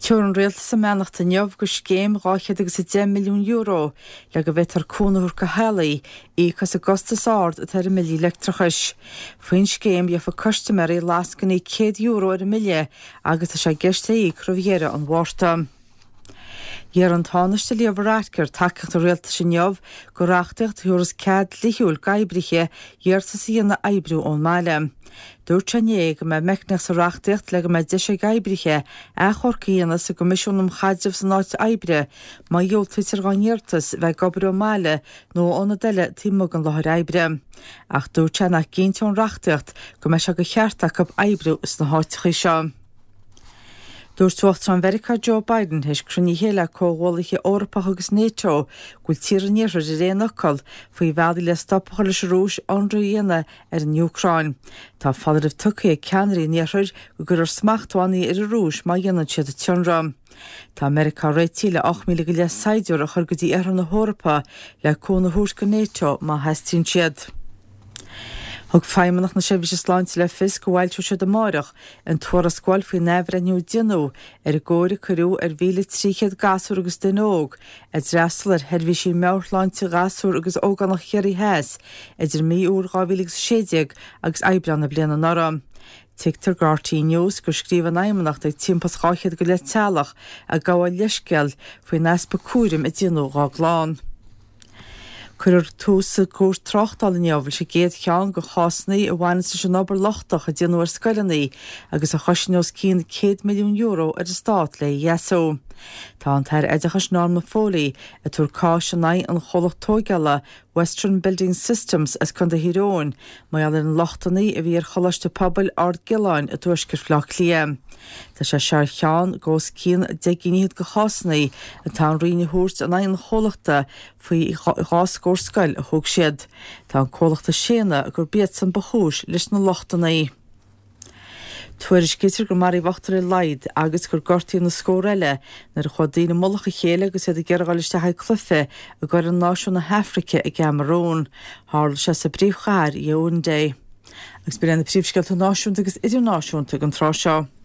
Tuair an réaltas sa meanachta neamh go scéim €10 milliún le go bheith ar cúnamhar go helaí íchas Augustus ard at ar millií lectrachais. Faoin scéim dheofa customarí lascannaí €100 ar millié agus a sé geisteí cruhéire an bhórta. Dhear an tánaiste líomhráitgur takecht a réaltas sin neamh go reachtacht thuras cead lichiúil gaibriche dheartas íonna aibriú ón máile. Dúirt sé go me mecnach sa reachtacht le go me deise gaibriche a chorcaíana sa Comisiúnam Chaidirh san áit aibre má dheoltaid ar gáinneartas bheith gobar ó máile nó óna deile tímog an láthir aibre. Ach dúirt sé nach cinnte an reachtacht go me se go cheartach ab aibriú is na háitichaí seo. Dúirt tuachtar an Mheiriceá Joe Biden heis cruní héile cóholaithe Eorpach agus NATO gúil tíraníir ar réanachail faoi bheadaí le stoppacha leis rúis anrú dhéana ar an Ucrain. Tá fadaibh tucaí ceannarí níorir go gur ar smachthánaí ar a rúis má dhéanann siad a tionra. Tá Mheiriceá réitíle 8 milliún go le saidúr a chur go dtí ar an na Eorpa le cóna thuais go NATO má heistíonn siad. Thug feimmenach na sibh is sláinte le fis go bhhailteú siad amárach an tuair a scoil faoi nebhreiniú dinú ar a ggóir curú ar 300 gasú agus denóg a dreastal ar herbhísí meorláinte gasú agus ógannach chéirí heas idir míúr 2016 agus aibreanna bliana nora. Tigtar Gartí News gur scríomh aimmenacht ag timpas cháichead go le tealach a gáil leisceal faoi nespa cuairim i dinú gá gláán. Cuir túsa cúr trochtal in neamhfuil sé géad cheann go chásnaí a bhhaine sa sin obair lochtach a déanúir scoilenaí agus a choisineos cín €100 milliún ar a stát le ESO. Tá an tair éidechas Norma Foley a túr cáisinaí an cholacht tógeala Western Building Systems as chun de hiróin mai all an lochtanaí a bhí ar cholaiste pobail ard giláin a tuaisgur fleach lia. Tá sé sear cheann gós cín de gníad go chásnaí a tá an riine thuairt an aon cholachta faoi gáscóir scoil a thug siad. Tá an cholachta séna a gur beat san bachúis leis na lochtanaí. Tuair is gitir go marí bhachtar i laid agus gur gortaí na scór eile nar a chudaí na molacha chéile agus iad a geargáiliste haid cluife a gur an náisiún na Hafrica i Gamarón. Hála sé sa bríomhchair i Yaoundé. Agus bíonn na príomhsceilt náisiúnta agus idirnáisiúnta an trá seo.